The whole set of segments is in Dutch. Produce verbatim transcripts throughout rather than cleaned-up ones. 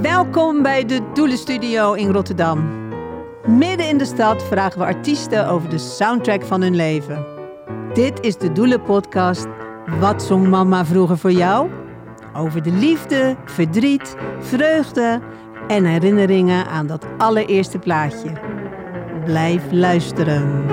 Welkom bij de Doelenstudio in Rotterdam. Midden in de stad vragen we artiesten over de soundtrack van hun leven. Dit is de Doelen-podcast Wat zong mama vroeger voor jou? Over de liefde, verdriet, vreugde en herinneringen aan dat allereerste plaatje. Blijf luisteren.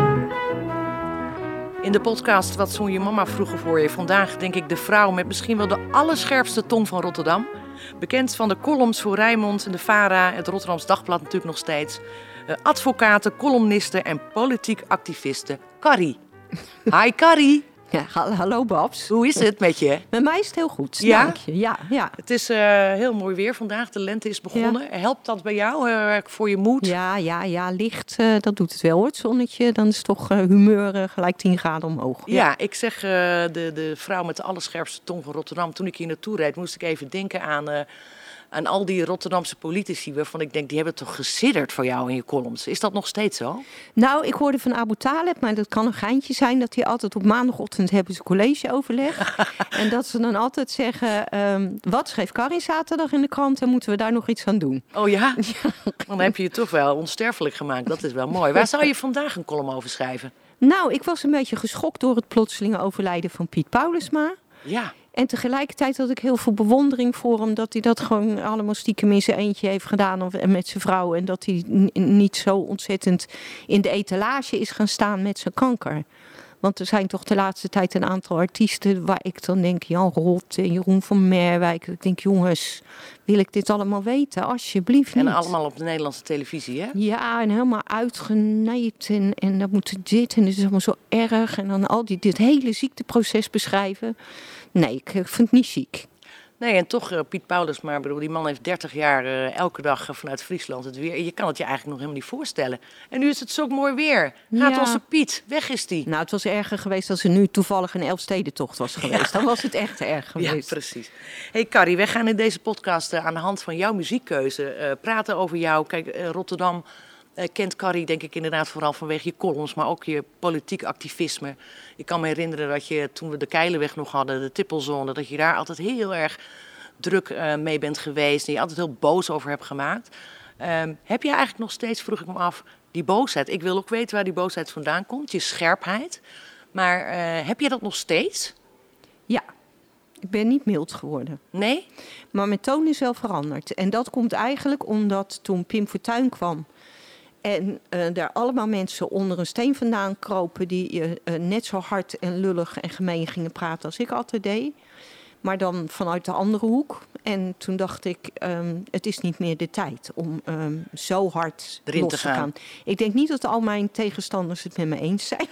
In de podcast Wat zong je mama vroeger voor je? Vandaag denk ik de vrouw met misschien wel de allerscherpste tong van Rotterdam. Bekend van de columns voor Rijnmond en de Vara, het Rotterdams Dagblad natuurlijk nog steeds. Uh, advocaten, columnisten en politiek activiste Carrie. Hi Carrie. Ja, hallo Babs. Hoe is het met je? Met mij is het heel goed, ja? dank je. Ja, ja. Het is uh, heel mooi weer vandaag, de lente is begonnen. Ja. Helpt dat bij jou, uh, voor je moed? Ja, ja, ja licht, uh, dat doet het wel hoor, het zonnetje. Dan is toch uh, humeur uh, gelijk tien graden omhoog. Ja, ja ik zeg uh, de, de vrouw met de allerscherpste tong van Rotterdam. Toen ik hier naartoe reed, moest ik even denken aan... Uh, aan al die Rotterdamse politici waarvan ik denk, die hebben toch gesidderd voor jou in je columns. Is dat nog steeds zo? Nou, ik hoorde van Abu Taleb, maar dat kan een geintje zijn, dat hij altijd op maandagochtend hebben ze collegeoverleg. En dat ze dan altijd zeggen, um, wat schreef Carrie zaterdag in de krant en moeten we daar nog iets aan doen? Oh ja? Ja. Dan heb je je toch wel onsterfelijk gemaakt. Dat is wel mooi. Waar zou je vandaag een column over schrijven? Nou, ik was een beetje geschokt door het plotselinge overlijden van Piet Paulusma. Ja. En tegelijkertijd had ik heel veel bewondering voor hem. Dat hij dat gewoon allemaal stiekem in zijn eentje heeft gedaan. Of, en met zijn vrouw. En dat hij n- niet zo ontzettend in de etalage is gaan staan met zijn kanker. Want er zijn toch de laatste tijd een aantal artiesten waar ik dan denk, Jan Rot en Jeroen van Merwijk. Ik denk, jongens, wil ik dit allemaal weten? Alsjeblieft niet. En allemaal op de Nederlandse televisie, hè? Ja, en helemaal uitgenaaid. En, en dan moet dit en dit is allemaal zo erg. En dan al die, dit hele ziekteproces beschrijven. Nee, ik vind het niet chic. Nee, en toch, uh, Piet Paulusma, bedoel, die man heeft dertig jaar uh, elke dag uh, vanuit Friesland het weer. Je kan het je eigenlijk nog helemaal niet voorstellen. En nu is het zo mooi weer. Gaat ja. onze Piet, weg is die. Nou, het was erger geweest als er nu toevallig een Elfstedentocht was geweest. Ja. Dan was het echt erg geweest. Ja, precies. Hey Carrie, wij gaan in deze podcast uh, aan de hand van jouw muziekkeuze uh, praten over jou. Kijk, uh, Rotterdam... Uh, kent Carrie denk ik inderdaad vooral vanwege je columns, maar ook je politiek activisme. Ik kan me herinneren dat je toen we de Keilenweg nog hadden, de Tippelzone, dat je daar altijd heel erg druk uh, mee bent geweest en je altijd heel boos over hebt gemaakt. Um, heb je eigenlijk nog steeds, vroeg ik me af, die boosheid? Ik wil ook weten waar die boosheid vandaan komt, je scherpheid. Maar uh, heb je dat nog steeds? Ja. Ik ben niet mild geworden. Nee? Maar mijn toon is wel veranderd. En dat komt eigenlijk omdat toen Pim Fortuyn kwam... En uh, daar allemaal mensen onder een steen vandaan kropen... die uh, uh, net zo hard en lullig en gemeen gingen praten als ik altijd deed. Maar dan vanuit de andere hoek. En toen dacht ik, um, het is niet meer de tijd om um, zo hard erin los te te gaan. gaan. Ik denk niet dat al mijn tegenstanders het met me eens zijn.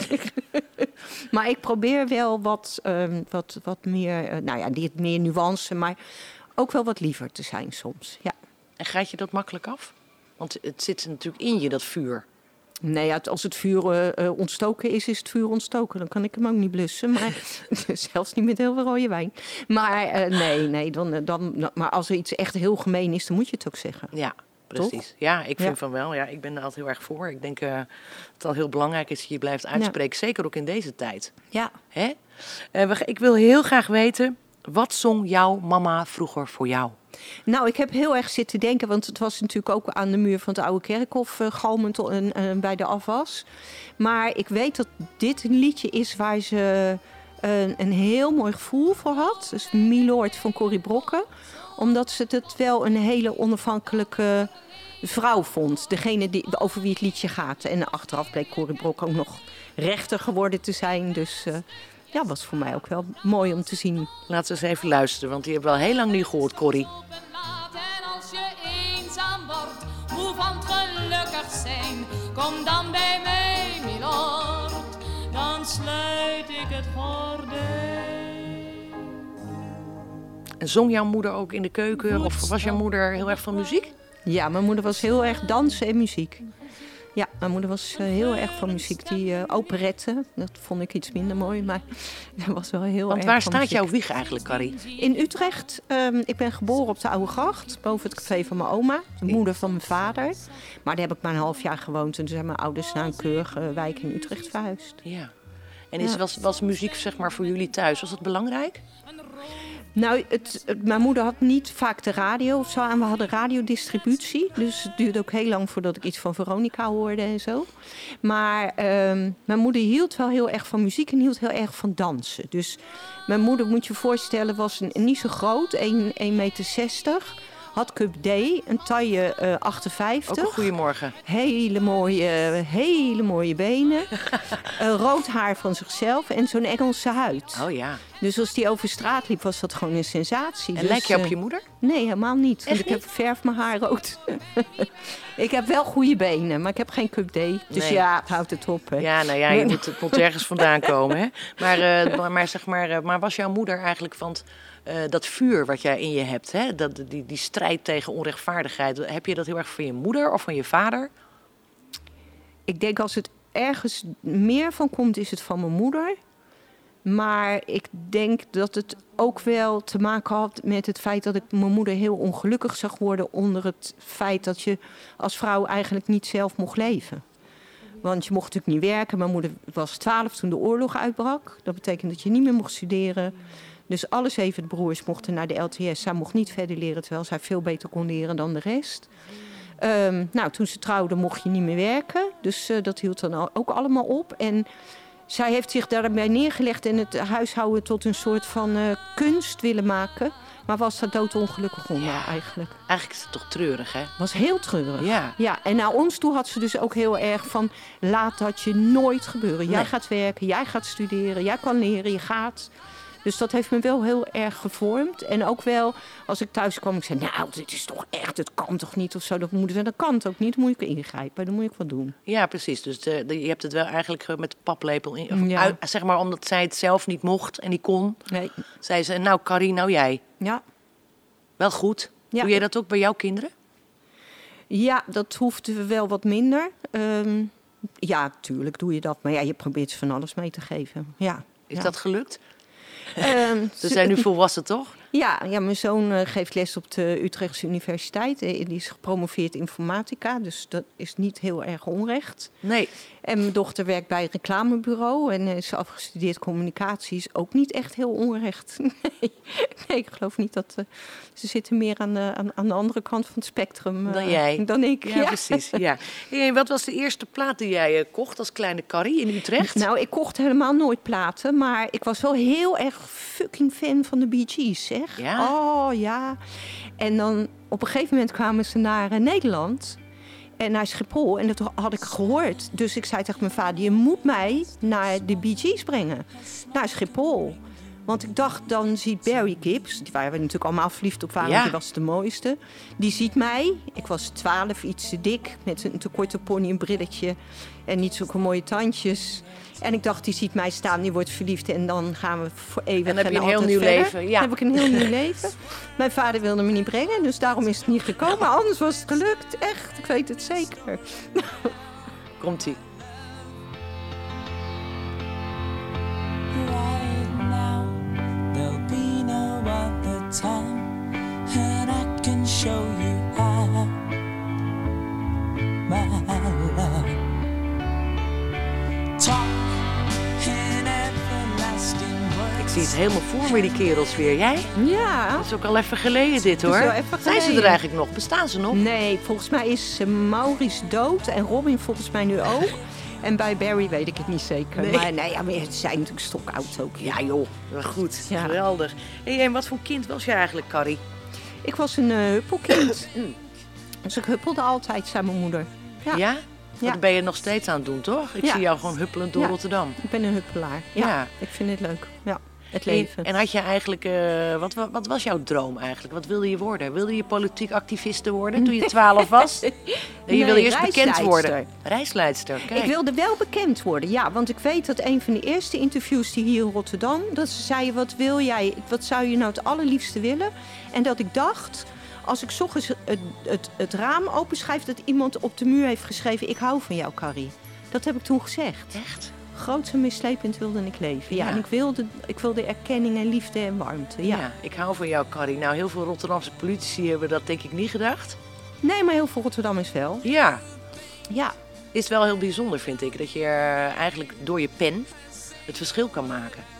Maar ik probeer wel wat, um, wat, wat meer, uh, nou ja, niet meer nuance... maar ook wel wat liever te zijn soms, ja. En gaat je dat makkelijk af? Want het zit natuurlijk in je, dat vuur. Nee, ja, als het vuur uh, ontstoken is, is het vuur ontstoken. Dan kan ik hem ook niet blussen. Maar zelfs niet met heel veel rode wijn. Maar uh, nee, nee dan, dan, maar als er iets echt heel gemeen is, dan moet je het ook zeggen. Ja, precies. Toch? Ja, ik vind ja. van wel. Ja, ik ben er altijd heel erg voor. Ik denk uh, dat het al heel belangrijk is dat je blijft uitspreken. Ja. Zeker ook in deze tijd. Ja. Hè? Uh, ik wil heel graag weten, wat zong jouw mama vroeger voor jou? Nou, ik heb heel erg zitten denken, want het was natuurlijk ook aan de muur van het oude kerkhof uh, galmend uh, uh, bij de afwas. Maar ik weet dat dit een liedje is waar ze uh, een heel mooi gevoel voor had. Dus Milord van Corrie Brokken. Omdat ze het wel een hele onafhankelijke vrouw vond. Degene die, over wie het liedje gaat. En achteraf bleek Corrie Brokken ook nog rechter geworden te zijn. Dus... Uh, Ja, was voor mij ook wel mooi om te zien. Laten we eens even luisteren, want die hebben we al heel lang niet gehoord, Corrie. En als je eenzaam wordt, moe van het gelukkig zijn, kom dan bij mij, milord, dan sluit ik het gordijn. En zong jouw moeder ook in de keuken, of was jouw moeder heel erg van muziek? Ja, mijn moeder was heel erg dansen en muziek. Ja, mijn moeder was uh, heel erg van muziek. Die uh, operette, dat vond ik iets minder mooi, maar dat was wel heel Want erg waar van staat muziek. jouw wieg eigenlijk, Carrie? In Utrecht. Um, ik ben geboren op de Oude Gracht, boven het café van mijn oma. De moeder van mijn vader. Maar daar heb ik maar een half jaar gewoond. En toen zijn mijn ouders naar een keurige wijk in Utrecht verhuisd. Ja. En is, Ja. was, was muziek zeg maar voor jullie thuis, was dat belangrijk? Nou, het, het, mijn moeder had niet vaak de radio of zo aan. We hadden radiodistributie. Dus het duurde ook heel lang voordat ik iets van Veronica hoorde en zo. Maar um, mijn moeder hield wel heel erg van muziek en hield heel erg van dansen. Dus mijn moeder, moet je voorstellen, was een, niet zo groot, één meter zestig. Had Cup D, een taille uh, achtenvijftig. Ook een goeiemorgen. Hele mooie, hele mooie benen. uh, rood haar van zichzelf en zo'n Engelse huid. Oh ja. Dus als die over straat liep, was dat gewoon een sensatie. En dus, lijk je op uh, je moeder? Nee, helemaal niet. Want Echt ik heb verf mijn haar rood. Ik heb wel goede benen, maar ik heb geen Cup D. Dus Nee. ja, het houdt het op. Hè. Ja, nou ja, je moet, het moet ergens vandaan komen. Hè? Maar, uh, maar, maar, zeg maar, uh, maar was jouw moeder eigenlijk van... T, uh, dat vuur wat jij in je hebt, hè? Dat, die, die strijd tegen onrechtvaardigheid... heb je dat heel erg van je moeder of van je vader? Ik denk als het ergens meer van komt, is het van mijn moeder. Maar ik denk dat het ook wel te maken had met het feit dat ik mijn moeder heel ongelukkig zag worden onder het feit dat je als vrouw eigenlijk niet zelf mocht leven. Want je mocht natuurlijk niet werken. Mijn moeder was twaalf toen de oorlog uitbrak. Dat betekent dat je niet meer mocht studeren. Dus alle zeven broers mochten naar de L T S. Zij mocht niet verder leren, terwijl zij veel beter kon leren dan de rest. Um, nou, toen ze trouwden mocht je niet meer werken. Dus uh, dat hield dan ook allemaal op. En zij heeft zich daarbij neergelegd en het huishouden tot een soort van uh, kunst willen maken. Maar was daar doodongelukkig onder Ja. eigenlijk. Eigenlijk is het toch treurig, hè? Was heel treurig. Ja. Ja, en naar ons toe had ze dus ook heel erg van... laat dat je nooit gebeuren. Jij Nee. gaat werken, jij gaat studeren, jij kan leren, je gaat... Dus dat heeft me wel heel erg gevormd. En ook wel, als ik thuis kwam, ik zei... nou, dit is toch echt, het kan toch niet of zo. Dat moet dat kan het ook niet, dan moet ik ingrijpen. Dan moet ik wat doen. Ja, precies. Dus de, de, je hebt het wel eigenlijk met de paplepel in. Of Ja. uit, zeg maar omdat zij het zelf niet mocht en niet kon. Nee. Zei ze, nou Carrie, nou jij. Ja. Wel goed. Ja. Doe jij dat ook bij jouw kinderen? Ja, dat hoeft wel wat minder. Um, ja, tuurlijk doe je dat. Maar ja, je probeert ze van alles mee te geven. Ja. Is ja. dat gelukt? Um, Ze zijn nu volwassen, toch? Ja, ja, mijn zoon uh, geeft les op de Utrechtse Universiteit. Uh, die is gepromoveerd informatica, dus dat is niet heel erg onrecht. Nee. En mijn dochter werkt bij een reclamebureau en uh, is afgestudeerd communicatie. Is ook niet echt heel onrecht. Nee, nee ik geloof niet dat... Uh, ze zitten meer aan de, aan, aan de andere kant van het spectrum uh, Dan jij. Dan ik, Ja, ja. precies. Ja. Hey, wat was de eerste plaat die jij uh, kocht als kleine Carrie in Utrecht? Nou, ik kocht helemaal nooit platen, maar ik was wel heel erg fucking fan van de Bee Gees, zeg. Ja? Oh, ja. En dan op een gegeven moment kwamen ze naar uh, Nederland en naar Schiphol en dat had ik gehoord. Dus ik zei tegen mijn vader, je moet mij naar de Bee Gees brengen, naar Schiphol. Want ik dacht, dan ziet Barry Gibbs, die waren we natuurlijk allemaal verliefd op waren, Ja. want die was de mooiste. Die ziet mij, ik was twaalf, iets te dik, met een te korte pony, een brilletje en niet zulke mooie tandjes. En ik dacht, die ziet mij staan, die wordt verliefd en dan gaan we voor eeuwig En dan heb je en een heel altijd nieuw verder. leven, ja. Dan heb ik een heel nieuw leven. Mijn vader wilde me niet brengen, dus daarom is het niet gekomen. Anders was het gelukt, echt, ik weet het zeker. Komt-ie. Right now, there'll be no other time, and I can show you how, my love. Talk in everlasting words. Ik zie het helemaal voor me, die kerels weer. Jij? Ja. Dat is ook al even geleden dit, hoor. is wel even Zijn ze er geleden. eigenlijk nog? Bestaan ze nog? Nee, volgens mij is uh, Maurice dood en Robin volgens mij nu ook. En bij Barry weet ik het niet zeker. Nee. Maar nee, ja, maar ze zijn natuurlijk stokoud ook. Ja, joh. Wel goed. Ja. Geweldig. Hey, en wat voor kind was je eigenlijk, Carrie? Ik was een uh, huppelkind. Dus ik huppelde altijd, zei mijn moeder. Ja, Ja? Ja. Dat ben je nog steeds aan het doen, toch? Ik Ja. zie jou gewoon huppelend door Ja. Rotterdam. ik ben een huppelaar. Ja, Ja. ik vind het leuk. Ja, het Hey, leven. en had je eigenlijk... eh, wat, wat, wat was jouw droom eigenlijk? Wat wilde je worden? Wilde je politiek activiste worden toen je twaalf was? Nee, je Nee, wilde eerst bekend reisleidster. worden. Reisleidster, kijk. Ik wilde wel bekend worden, ja. Want ik weet dat een van de eerste interviews die hier in Rotterdam... dat ze zeiden, wat wil jij, wat zou je nou het allerliefste willen? En dat ik dacht, als ik 's ochtends het, het, het raam openschrijf... dat iemand op de muur heeft geschreven, ik hou van jou, Carrie. Dat heb ik toen gezegd. Echt? Groots en mislepend wilde ik leven. Ja, Ja. en ik wilde, ik wilde erkenning en liefde en warmte. Ja. Ja. Ik hou van jou, Carrie. Nou, heel veel Rotterdamse politici hebben dat denk ik niet gedacht. Nee, maar heel veel Rotterdammers wel. Ja. Ja. Is wel heel bijzonder, vind ik. Dat je eh, eigenlijk door je pen het verschil kan maken.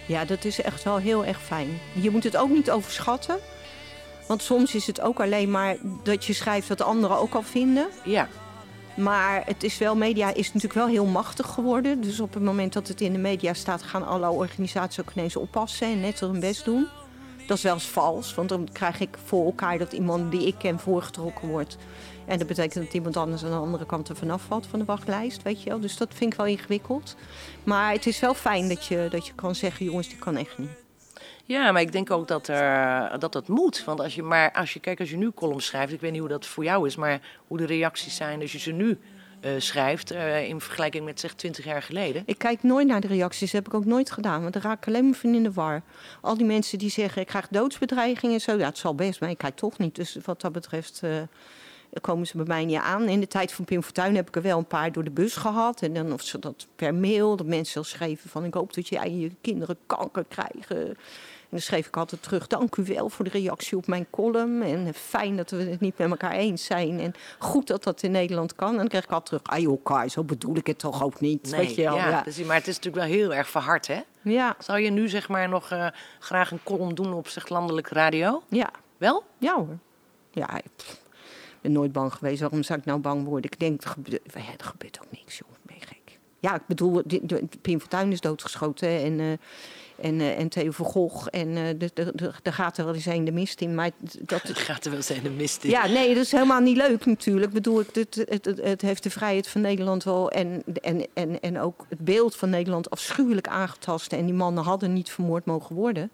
Ja, dat is echt wel heel erg fijn. Je moet het ook niet overschatten. Want soms is het ook alleen maar dat je schrijft wat anderen ook al vinden. Ja. Maar het is wel, media is natuurlijk wel heel machtig geworden. Dus op het moment dat het in de media staat, gaan alle organisaties ook ineens oppassen en net hun best doen. Dat is wel eens vals, want dan krijg ik voor elkaar dat iemand die ik ken voorgetrokken wordt. En dat betekent dat iemand anders aan de andere kant er vanaf valt van de wachtlijst, weet je wel. Dus dat vind ik wel ingewikkeld. Maar het is wel fijn dat je, dat je kan zeggen, jongens, die kan echt niet. Ja, maar ik denk ook dat, er, dat dat moet. Want als je, maar als je, kijk, als je nu columns schrijft, ik weet niet hoe dat voor jou is, maar hoe de reacties zijn als je ze nu uh, schrijft, uh, in vergelijking met zeg twintig jaar geleden. Ik kijk nooit naar de reacties, dat heb ik ook nooit gedaan, want dan raak ik alleen maar van in de war. Al die mensen die zeggen, ik krijg doodsbedreigingen en zo, ja, het zal best, maar ik kijk toch niet. Dus wat dat betreft uh, komen ze bij mij niet aan. In de tijd van Pim Fortuyn heb ik er wel een paar door de bus gehad. En dan of ze dat per mail, dat mensen al schreven van, ik hoop dat jij en je kinderen kanker krijgen. En dan schreef ik altijd terug, dank u wel voor de reactie op mijn column. En fijn dat we het niet met elkaar eens zijn. En goed dat dat in Nederland kan. En dan krijg ik altijd terug, ah joh, Kai, zo bedoel ik het toch ook niet. Nee, weet je wel, ja, ja. Dus, maar het is natuurlijk wel heel erg verhard, hè? Ja. Zou je nu zeg maar nog uh, graag een column doen op zeg landelijke radio? Ja. Wel? Ja hoor. Ja, ik pff, ben nooit bang geweest. Waarom zou ik nou bang worden? Ik denk, er gebeurt, ja, er gebeurt ook niks, joh. Ben je gek? Ja, ik bedoel, die, die, Pim Fortuyn is doodgeschoten en... Uh, En, uh, en Theo van Gogh. En uh, er gaat er wel eens een de mist in. Maar dat gaat er wel eens een de mist in. Ja, nee, dat is helemaal niet leuk natuurlijk. Ik bedoel, het, het, het, het, het heeft de vrijheid van Nederland wel... En, en, en, en ook het beeld van Nederland afschuwelijk aangetast. En die mannen hadden niet vermoord mogen worden.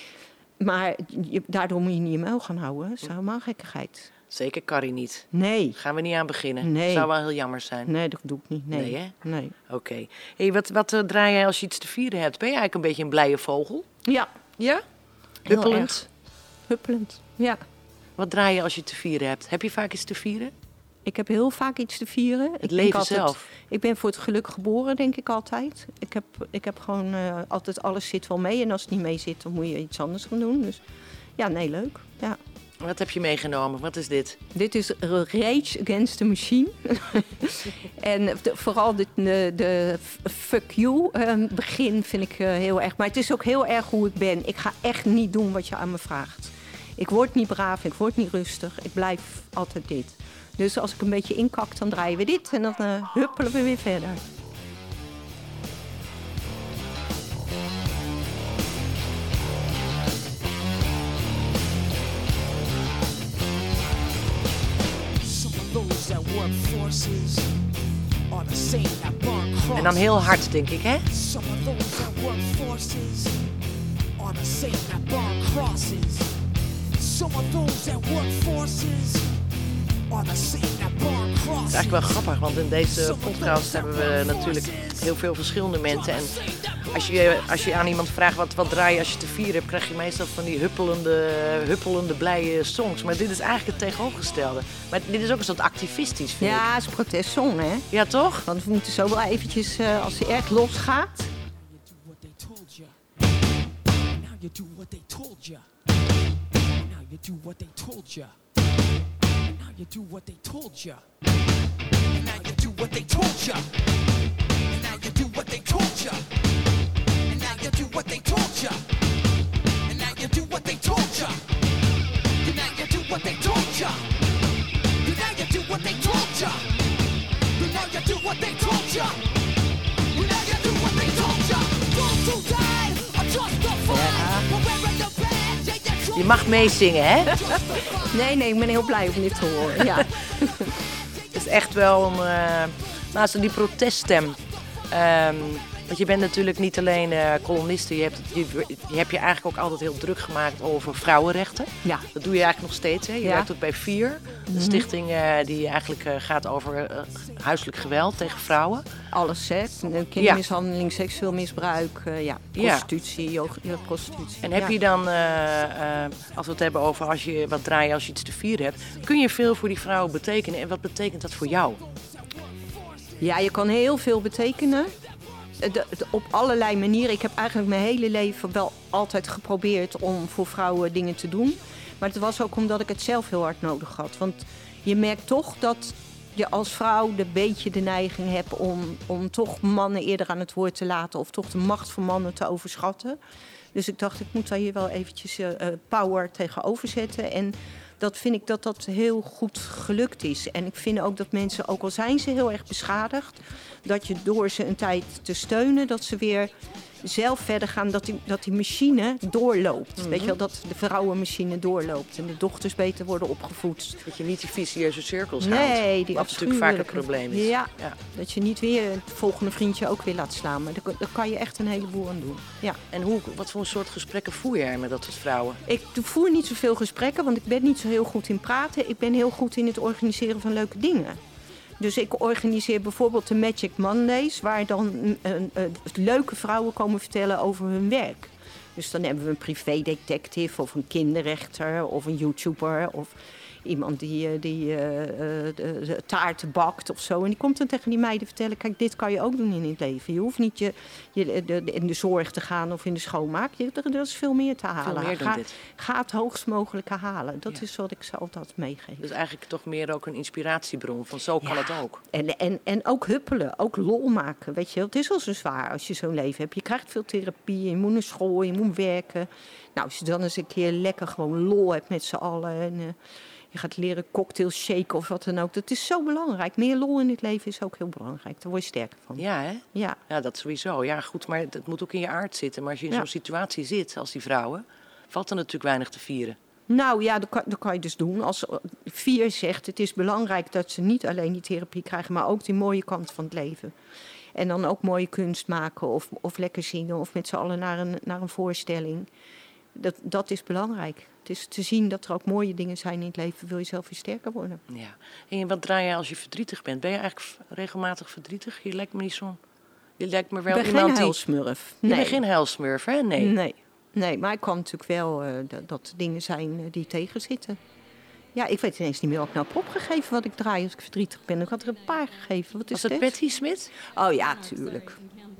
Maar je, daardoor moet je niet in muil gaan houden. Dat is helemaal gekkigheid. Zeker Carrie niet. Nee. Gaan we niet aan beginnen. Nee. Zou wel heel jammer zijn. Nee, dat doe ik niet. Nee, nee hè? Nee. Oké. Okay. Hey, wat wat uh, draai jij als je iets te vieren hebt? Ben je eigenlijk een beetje een blije vogel? Ja. Ja? Heel Huppelend? erg. Huppelend, ja. Wat draai je als je te vieren hebt? Heb je vaak iets te vieren? Ik heb heel vaak iets te vieren. Het ik leven altijd, zelf? Ik ben voor het geluk geboren, denk ik altijd. Ik heb, ik heb gewoon uh, altijd, alles zit wel mee. En als het niet mee zit, dan moet je iets anders gaan doen. Dus ja, nee, leuk. Ja. Wat heb je meegenomen? Wat is dit? Dit is Rage Against the Machine. En de, vooral de, de, de fuck you uh, begin vind ik uh, heel erg. Maar het is ook heel erg hoe ik ben. Ik ga echt niet doen wat je aan me vraagt. Ik word niet braaf, ik word niet rustig. Ik blijf altijd dit. Dus als ik een beetje inkak, dan draaien we dit. En dan uh, huppelen we weer verder. En dan heel hard, denk ik, hè? Het is eigenlijk wel grappig, want in deze podcast hebben we natuurlijk heel veel verschillende mensen. En als je, als je aan iemand vraagt wat, wat draai je als je te vieren hebt, krijg je meestal van die huppelende, huppelende blije songs. Maar dit is eigenlijk het tegenovergestelde. Maar dit is ook een soort activistisch, vind ja, ik. het is een protestsong, hè? Ja, toch? Want we moeten zo wel eventjes, uh, als hij echt losgaat... You do what they told ya. Now you do what they told ya. And now you do what they told ya. And now you do what they told ya. And now you do what they told ya. And now you do what they told ya. And now you do what they told ya. And now you do what they told ya. And now you do what they told ya. And now you do what they told ya. And now you do what they told ya. Those who died are justified. Je mag meezingen, hè? Nee, nee, ik ben heel blij om dit te horen. Ja. Het is echt wel een... Uh, naast die proteststem. Um, want je bent natuurlijk niet alleen uh, columniste. Je hebt, je, je hebt je eigenlijk ook altijd heel druk gemaakt over vrouwenrechten. Ja. Dat doe je eigenlijk nog steeds, hè? Je ja. werkt ook bij vier. De Mm-hmm. stichting uh, die eigenlijk uh, gaat over uh, huiselijk geweld tegen vrouwen. Alles, hè? Kindermishandeling, ja. seksueel misbruik, uh, ja, prostitutie, ja. jeugdprostitutie. En heb ja. je dan, uh, uh, als we het hebben over als je wat draaien als je iets te vieren hebt, kun je veel voor die vrouwen betekenen? En wat betekent dat voor jou? Ja, je kan heel veel betekenen. De, de, op allerlei manieren. Ik heb eigenlijk mijn hele leven wel altijd geprobeerd om voor vrouwen dingen te doen. Maar het was ook omdat ik het zelf heel hard nodig had. Want je merkt toch dat je als vrouw een beetje de neiging hebt om, om toch mannen eerder aan het woord te laten. Of toch de macht van mannen te overschatten. Dus ik dacht, ik moet daar hier wel eventjes uh, power tegenover zetten. En dat vind ik dat dat heel goed gelukt is. En ik vind ook dat mensen, ook al zijn ze heel erg beschadigd, dat je door ze een tijd te steunen, dat ze weer zelf verder gaan, dat die, dat die machine doorloopt. Mm-hmm. Weet je wel, dat de vrouwenmachine doorloopt en de dochters beter worden opgevoed. Dat je niet die vicieuze cirkels nee, houdt. Nee, die wat natuurlijk vaak het probleem is. Ja, ja, dat je niet weer het volgende vriendje ook weer laat slaan. Maar daar, daar kan je echt een heleboel aan doen. Ja. En hoe, wat voor een soort gesprekken voer je er met dat soort vrouwen? Ik voer niet zoveel gesprekken, want ik ben niet zo heel goed in praten. Ik ben heel goed in het organiseren van leuke dingen. Dus ik organiseer bijvoorbeeld de Magic Mondays, waar dan uh, uh, leuke vrouwen komen vertellen over hun werk. Dus dan hebben we een privédetective of een kinderrechter of een YouTuber of iemand die, die uh, de, de taarten bakt of zo. En die komt dan tegen die meiden vertellen, kijk, dit kan je ook doen in het leven. Je hoeft niet je, je, de, de, in de zorg te gaan of in de schoonmaak. Je, er is veel meer te halen. Veel meer ga, dit. ga het hoogst mogelijke halen. Dat ja. is wat ik ze altijd meegeef. Dus eigenlijk toch meer ook een inspiratiebron van zo kan ja. het ook. En, en, en ook huppelen, ook lol maken. Weet je, het is al zo zwaar als je zo'n leven hebt. Je krijgt veel therapie, je moet naar school, je moet werken. Nou, als je dan eens een keer lekker gewoon lol hebt met z'n allen en uh, je gaat leren cocktails shaken of wat dan ook. Dat is zo belangrijk. Meer lol in het leven is ook heel belangrijk. Daar word je sterker van. Ja, hè? Ja. Ja, dat sowieso. Ja, goed, maar het moet ook in je aard zitten. Maar als je in ja. zo'n situatie zit, als die vrouwen, valt er natuurlijk weinig te vieren. Nou ja, dat kan, dat kan je dus doen. Als Vier zegt, het is belangrijk dat ze niet alleen die therapie krijgen, maar ook die mooie kant van het leven. En dan ook mooie kunst maken of, of lekker zingen of met z'n allen naar een, naar een voorstelling. Dat, dat is belangrijk. Het is te zien dat er ook mooie dingen zijn in het leven. Wil je zelf weer sterker worden. Ja. En wat draai je als je verdrietig bent? Ben je eigenlijk regelmatig verdrietig? Je lijkt me niet zo'n... Je lijkt me wel ik ben iemand geen die... huilsmurf. Je Nee. bent geen huilsmurf, hè? Nee. Nee. Nee, maar ik kan natuurlijk wel uh, dat, dat dingen zijn uh, die tegenzitten. Ja, ik weet ineens niet meer wat ik nou heb opgegeven wat ik draai als ik verdrietig ben. Ik had er een paar gegeven. Wat is Was het dit? Patti Smith? Oh ja, tuurlijk.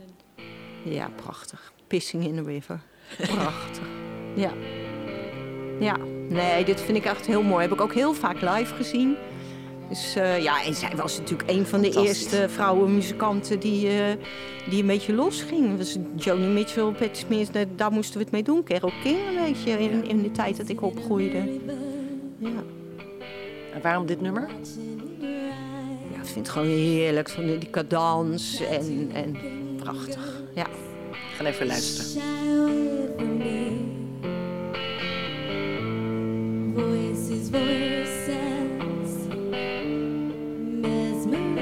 Ja, prachtig. Pissing in the River. Prachtig. Ja. Ja, nee, dit vind ik echt heel mooi. Heb ik ook heel vaak live gezien. Dus uh, ja, en zij was natuurlijk een van de eerste vrouwenmuzikanten die, uh, die een beetje losging. Dus Joni Mitchell, Patti Smith, daar moesten we het mee doen. Carole King een beetje in, in de tijd dat ik opgroeide. Ja. En waarom dit nummer? Ja, ik vind het gewoon heerlijk, van die cadans en, en prachtig. Ja. We gaan even luisteren. Voices, voices, mesmerize.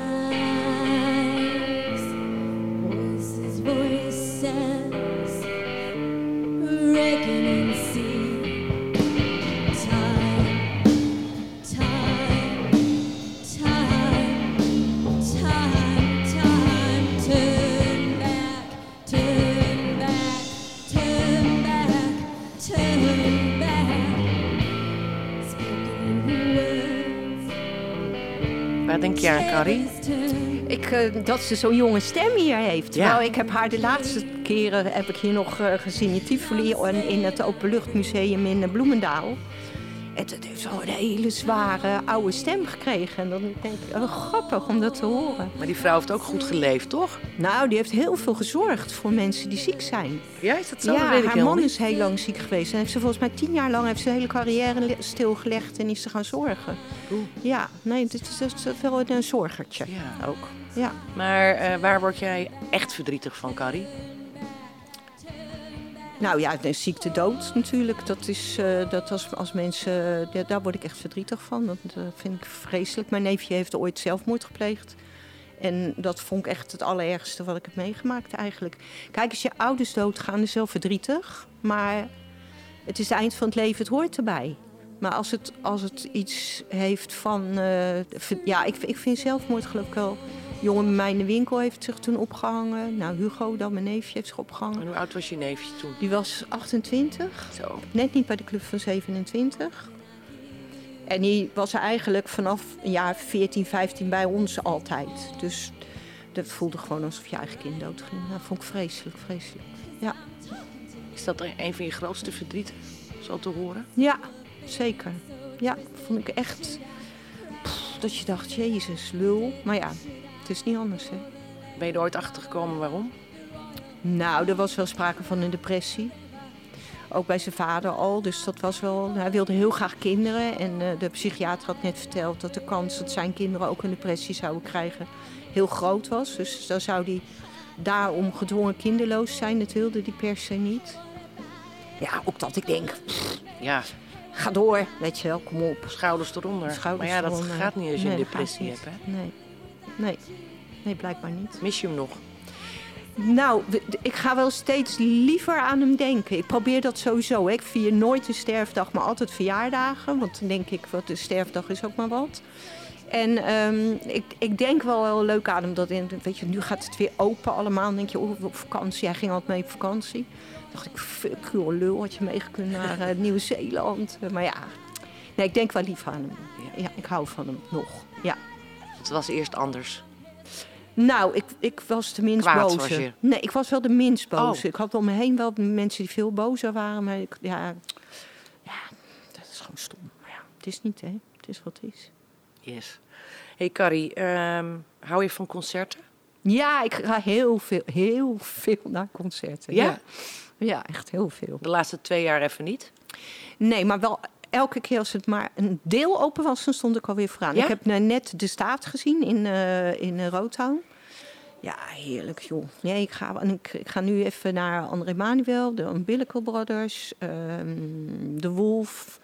Voices, voices, reckon and see. Time, time, time, time, time. Turn back, turn back, turn back, turn back. Waar denk je aan, Carrie? Ik, uh, dat ze zo'n jonge stem hier heeft. Ja. Nou, ik heb haar de laatste keren heb ik hier nog uh, gezien in Tivoli en in het Openluchtmuseum in uh, Bloemendaal. En het heeft zo'n hele zware oude stem gekregen. En dan denk ik, oh, grappig om dat te horen. Maar die vrouw heeft ook goed geleefd, toch? Nou, die heeft heel veel gezorgd voor mensen die ziek zijn. Ja, is dat zo? Ja, Dat weet ik haar helemaal man niet. is heel lang ziek geweest. En heeft ze volgens mij tien jaar lang heeft ze de hele carrière le- stilgelegd en is ze gaan zorgen. Oeh. Ja, nee, dit is, dit is wel een, een zorgertje Ja. ook. Ja. Maar uh, waar word jij echt verdrietig van, Carrie? Nou ja, de ziekte dood natuurlijk. Dat is, uh, dat als, als mensen, uh, daar word ik echt verdrietig van. Dat uh, vind ik vreselijk. Mijn neefje heeft ooit zelfmoord gepleegd. En dat vond ik echt het allerergste wat ik heb meegemaakt eigenlijk. Kijk, als je ouders doodgaan is wel verdrietig. Maar het is het eind van het leven, het hoort erbij. Maar als het, als het iets heeft van... Uh, ja, ik, ik vind zelfmoord geloof ik wel... Een jongen bij mij in de winkel heeft zich toen opgehangen. Nou, Hugo, dan mijn neefje, heeft zich opgehangen. En hoe oud was je neefje toen? Die was achtentwintig. Zo. Net niet bij de club van zevenentwintig. En die was eigenlijk vanaf een jaar veertien, vijftien bij ons altijd. Dus dat voelde gewoon alsof je eigen kind doodging. Dat vond ik vreselijk, vreselijk. Ja, Is dat een van je grootste verdrieten, zo te horen? ja zeker. Ja, vond ik echt... Pff, dat je dacht, jezus, lul. Maar ja, het is niet anders, hè. Ben je er ooit achter gekomen waarom? Nou, er was wel sprake van een depressie. Ook bij zijn vader al. Dus dat was wel. Hij wilde heel graag kinderen. En uh, de psychiater had net verteld dat de kans dat zijn kinderen ook een depressie zouden krijgen heel groot was. Dus dan zou hij daarom gedwongen kinderloos zijn. Dat wilde die per se niet. Ja, ook dat ik denk, pff, Ja, ga door, weet je wel, kom op. schouders eronder. Schouders maar ja, dat eronder. gaat niet als je Nee, een dat gaat depressie niet. hebt, hè? Nee. nee, nee, blijkbaar niet. Mis je hem nog? Nou, we- d- ik ga wel steeds liever aan hem denken. Ik probeer dat sowieso. Hè. Ik vier nooit een sterfdag, maar altijd verjaardagen. Want dan denk ik, wat de sterfdag is ook maar wat. En ehm, ik, ik denk wel heel leuk aan hem. Dat in, weet je, nu gaat het weer open allemaal. Dan denk je, oh, op vakantie. Hij ging altijd mee op vakantie. Dan dacht ik, fuck, joh, lul, had je meegekund naar eh, Nieuw-Zeeland. Eh, Maar ja, nee, ik denk wel lief aan hem. Ja, ik hou van hem nog. Ja. Het was eerst anders. Nou, ik, ik was de minst Kwaad boze. was je? Nee, ik was wel de minst boze. Oh. Ik had om me heen wel mensen die veel bozer waren. Maar ik, ja, ja, dat is gewoon stom. Maar ja, het is niet, hè. Het is wat het is. Yes. Hey Carrie, ehm, hou je van concerten? Ja, ik ga heel veel, heel veel naar concerten. Ja? Ja, ja echt heel veel. De laatste twee jaar even niet. Nee, maar wel elke keer als het maar een deel open was, dan stond ik alweer vooraan. Ja? Ik heb nou net De Staat gezien in, eh in uh, Roodtown. Ja, heerlijk, joh. Nee, ik ga, en ik, ik ga nu even naar André Manuel, de Umbilical Brothers, ehm, The Wolf,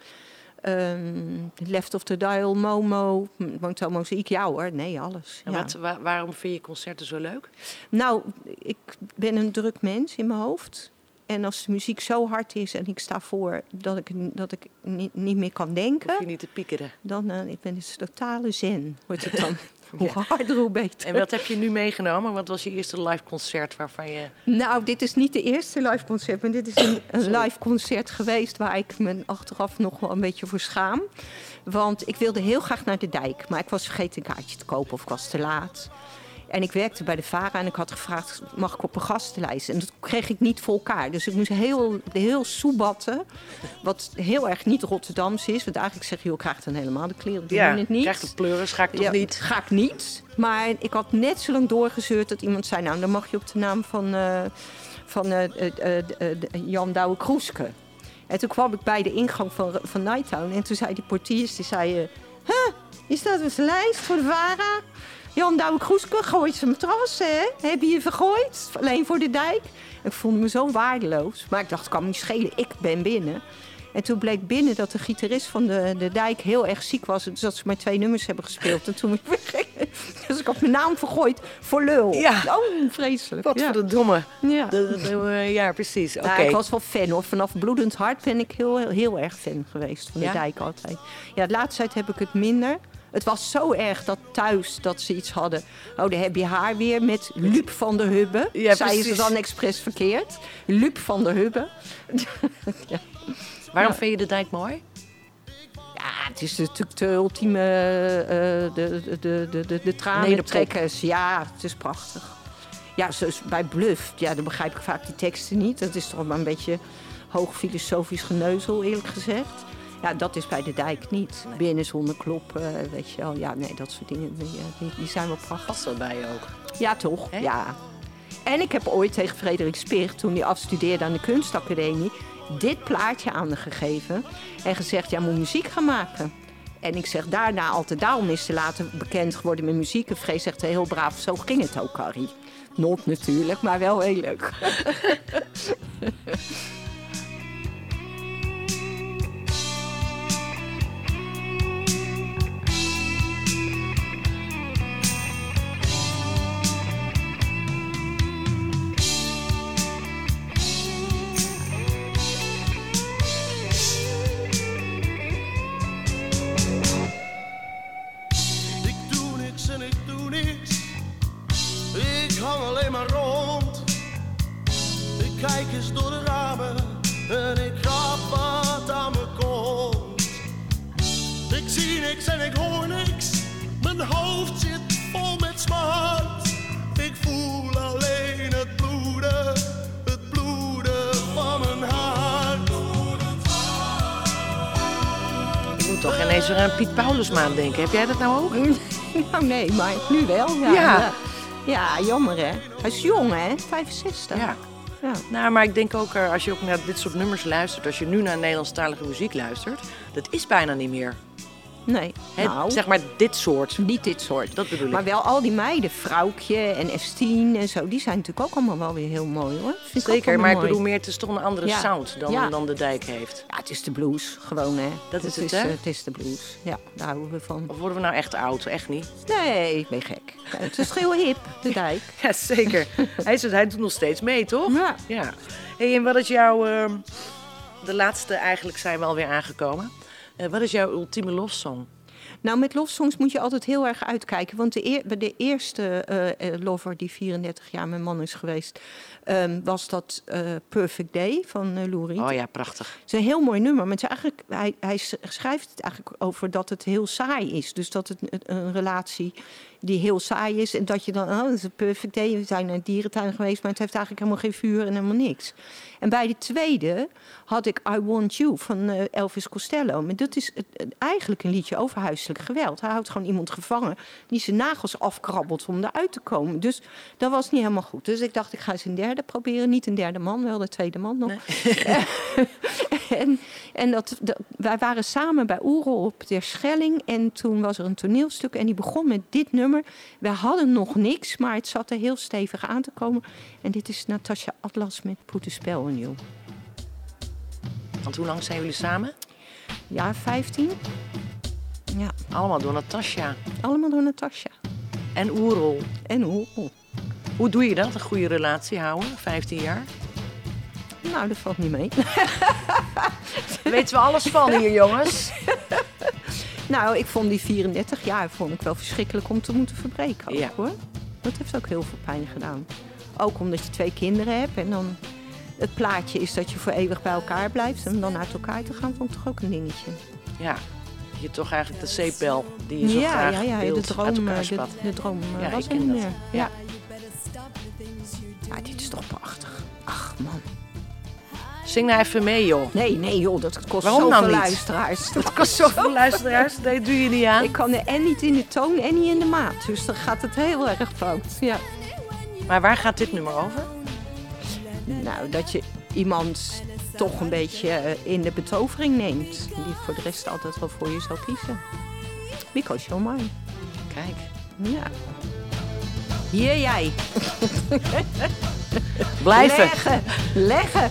ehm, Left of the Dial, Momo, Moto Mozaïek. Ja hoor, nee, alles. En Ja. wat, wa- waarom vind je concerten zo leuk? Nou, ik ben een druk mens in mijn hoofd. En als de muziek zo hard is en ik sta voor dat ik, dat ik niet, niet meer kan denken, Hoef je niet te piekeren. dan uh, ik ben het totale zen, wordt het dan. Hoe harder, hoe beter. En wat heb je nu meegenomen? Wat was je eerste live concert waarvan je... Nou, dit is niet de eerste live concert, maar dit is een, een live concert geweest waar ik me achteraf nog wel een beetje voor schaam. Want ik wilde heel graag naar de Dijk, maar ik was vergeten een kaartje te kopen of ik was te laat. En ik werkte bij de VARA en ik had gevraagd, mag ik op een gastenlijst? En dat kreeg ik niet voor elkaar. Dus ik moest heel, heel soebatten, wat heel erg niet Rotterdams is. Want eigenlijk zeg je, joh, ik krijg dan helemaal de kleren, doe Ja, je het niet. krijg de pleuris, ga ik toch Ja, niet? Ga ik niet. Maar ik had net zo lang doorgezeurd dat iemand zei, nou, dan mag je op de naam van, eh, van eh, eh, eh, eh, Jan Douwe Kroeske. En toen kwam ik bij de ingang van, van Nighttown en toen zei die portiers, die zei, uh, huh, is dat een lijst voor de VARA? Jan Douwe Kroeske gooit zijn matras, hè? Heb je je vergooid? Alleen voor de Dijk. Ik voelde me zo waardeloos. Maar ik dacht, het kan me niet schelen. Ik ben binnen. En toen bleek binnen dat de gitarist van de, de Dijk heel erg ziek was. Dus dat ze maar twee nummers hebben gespeeld. En toen ik wegging. Dus ik had mijn naam vergooid voor lul. Ja. Oh, vreselijk. Wat ja. voor de domme. Ja. De, de- de- eh, ja, precies. Oké. Nou, ik was wel fan hoor. Vanaf Bloedend Hart ben ik heel, heel erg fan geweest van de Ja? Dijk altijd. Ja, de laatste tijd heb ik het minder. Het was zo erg dat thuis dat ze iets hadden. Oh, daar heb je haar weer met Lup van der Hubbe. Ja, Zeiden ze precies. dan expres verkeerd. Lup van der Hubbe. Ja. Waarom Ja. vind je de Dijk mooi? Ja, het is natuurlijk de ultieme eh, de, de, de, de, de, de tranentrekkers. Ja, het is prachtig. Ja, zoals bij Bluff, ja, dan begrijp ik vaak die teksten niet. Dat is toch maar een beetje hoog filosofisch geneuzel, eerlijk gezegd. Ja, dat is bij de Dijk niet. Binnen zonder kloppen, weet je wel. Ja, nee, dat soort dingen, die, die, die zijn wel prachtig. Past dat bij je ook? Ja, toch? Hè? Ja. En ik heb ooit tegen Frederik Spicht, toen hij afstudeerde aan de kunstacademie, dit plaatje aan haar gegeven. En gezegd, jij moet muziek gaan maken. En ik zeg daarna altijd, daarom is ze later bekend geworden met muziek. En Frees zegt heel braaf, zo ging het ook, Carrie. Not natuurlijk, maar wel heel leuk. Ik doe niks en ik doe niks. Ik hang alleen maar rond. Ik kijk eens door de ramen en ik grap wat aan me komt. Ik zie niks en ik hoor niks. Mijn hoofd zit vol met smart. Ik voel alleen het bloeden, het bloeden van mijn hart. Je moet toch geen ineens weer aan Piet Paulusma aan denken. Heb jij dat nou ook? Nou nee, maar nu wel. Ja, Ja. ja. Ja, jammer hè. Hij is jong hè, vijfenzestig. Ja. Ja. Nou, maar ik denk ook, eh, als je ook naar dit soort nummers luistert... als je nu naar Nederlandstalige muziek luistert... dat is bijna niet meer. Nee, Hè, nou, Zeg maar dit soort. niet dit soort. Dat bedoel ik. Maar wel al die meiden, Vrouwtje en F tien en zo, die zijn natuurlijk ook allemaal wel weer heel mooi hoor. Vind ik ook Zeker, allemaal maar ik mooi. bedoel meer, het is toch een andere Ja. sound dan, Ja. dan de Dijk heeft. Ja, het is de blues, gewoon hè. Dat is het, is, hè? eh, het is de blues, ja, daar houden we van. Of worden we nou echt oud? Echt niet. Nee, ik ben gek. Ja, het is heel hip, de dijk. Ja, zeker. hij, is, hij doet nog steeds mee, toch? Ja. Ja. Hey, en wat is jouw... ehm, de laatste eigenlijk zijn we alweer aangekomen. Eh, wat is jouw ultieme lofsong? Nou, met lofsongs moet je altijd heel erg uitkijken. Want de, eer, de eerste eh, eh, lover die vierendertig jaar mijn man is geweest... ehm, was dat eh, Perfect Day van uh, Lou Reed. Oh ja, prachtig. Het is een heel mooi nummer, maar het is eigenlijk, hij, hij schrijft het eigenlijk over dat het heel saai is. Dus dat het een, een relatie die heel saai is en dat je dan, oh, dat is een perfect day. We zijn naar een dierentuin geweest, maar het heeft eigenlijk helemaal geen vuur en helemaal niks. En bij de tweede had ik I Want You van uh, Elvis Costello. Maar dat is het, het, eigenlijk een liedje over huiselijk geweld. Hij houdt gewoon iemand gevangen die zijn nagels afkrabbelt om eruit te komen. Dus dat was niet helemaal goed. Dus ik dacht, ik ga eens een derde proberen. Niet een derde man, wel de tweede man nog. Nee. en en dat, dat, wij waren samen bij Oerol op Terschelling. En toen was er een toneelstuk en die begon met dit nummer. We hadden nog niks, maar het zat er heel stevig aan te komen. En dit is Natasha Atlas met Put a Spell on You. Want hoe lang zijn jullie samen? Ja, vijftien. Ja, Allemaal door Natasja. allemaal door Natasha. En Oerol. En Oerol. Hoe doe je dat, een goede relatie houden, vijftien jaar? Nou, dat valt niet mee. Daar weten we alles van hier, jongens. Nou, ik vond die vierendertig jaar vond ik wel verschrikkelijk om te moeten verbreken ook, Ja. hoor. Dat heeft ook heel veel pijn gedaan. Ook omdat je twee kinderen hebt en dan het plaatje is dat je voor eeuwig bij elkaar blijft. En dan uit elkaar te gaan, vond ik toch ook een dingetje. Ja, je toch eigenlijk de zeepbel die je zo ja, graag ja, ja, de wilt uit droom, elkaar eh, de, spat. de droom eh, Ja, was ik er ken niet dat. meer. Ja. Ja, dit is toch prachtig. Ach, man. Zing nou even mee, joh. Nee, nee joh, dat kost Waarom zoveel nou niet? luisteraars. Dat kost zoveel luisteraars, dat doe je niet aan. Ik kan er en niet in de toon en niet in de maat. Dus dan gaat het heel erg fout. Ja. Maar waar gaat dit nummer over? Nou, dat je iemand toch een beetje eh, in de betovering neemt. Die voor de rest altijd wel voor je zou kiezen. Because you're mine. Kijk. Ja. Hier jij. Blijven. Leggen. Leggen.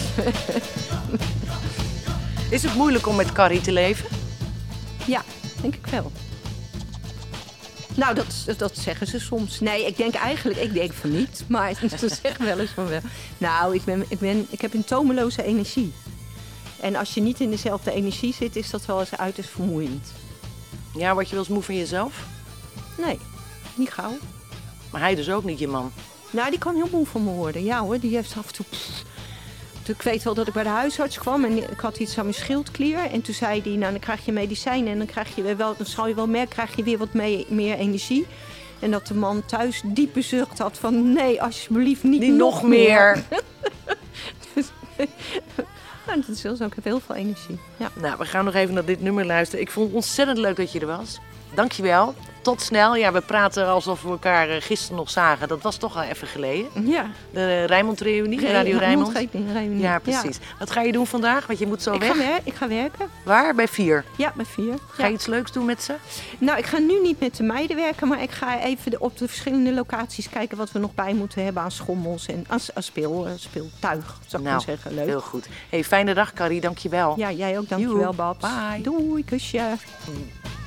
Is het moeilijk om met Carrie te leven? Ja, denk ik wel. Nou, dat, dat zeggen ze soms. Nee, ik denk eigenlijk, ik denk van niet. Maar ze zeggen wel eens van wel. Nou, ik, ben, ik, ben, ik heb een tomeloze energie. En als je niet in dezelfde energie zit, is dat wel eens uiterst vermoeiend. Ja, word je wel eens moe van jezelf? Nee, niet gauw. Maar hij dus ook niet, je man. Nou, die kan heel moe van me worden. Ja hoor, die heeft af en toe... pff. Ik weet wel dat ik bij de huisarts kwam en ik had iets aan mijn schildklier. En toen zei hij, nou dan krijg je medicijnen en dan, krijg je wel, dan zal je wel merken, krijg je weer wat mee, meer energie. En dat de man thuis diepe zucht had van, nee, alsjeblieft niet, Niet nog, nog meer. dus, nou, dat is wel zo, ik heb heel veel energie. Ja. Nou, we gaan nog even naar dit nummer luisteren. Ik vond het ontzettend leuk dat je er was. Dankjewel. Tot snel. Ja, we praten alsof we elkaar eh, gisteren nog zagen. Dat was toch al even geleden. Ja. De Rijnmond-reunie, Radio Rijnmond. Rijnmond. Ja, precies. Wat ga je doen vandaag? Want je moet zo Ik weg. ga, wer- ik ga werken. Waar? Bij vier. Ja, met vier. Ga Ja. je iets leuks doen met ze? Nou, ik ga nu niet met de meiden werken, maar ik ga even de- op de verschillende locaties kijken wat we nog bij moeten hebben aan schommels en aan, aan speel, eh, speeltuig, zou ik Nou, maar zeggen. Leuk. heel goed. Hey, fijne dag, Carrie. Dankjewel. Ja, jij ook. Dankjewel, Joe. Babs. Bye. Doei, kusje.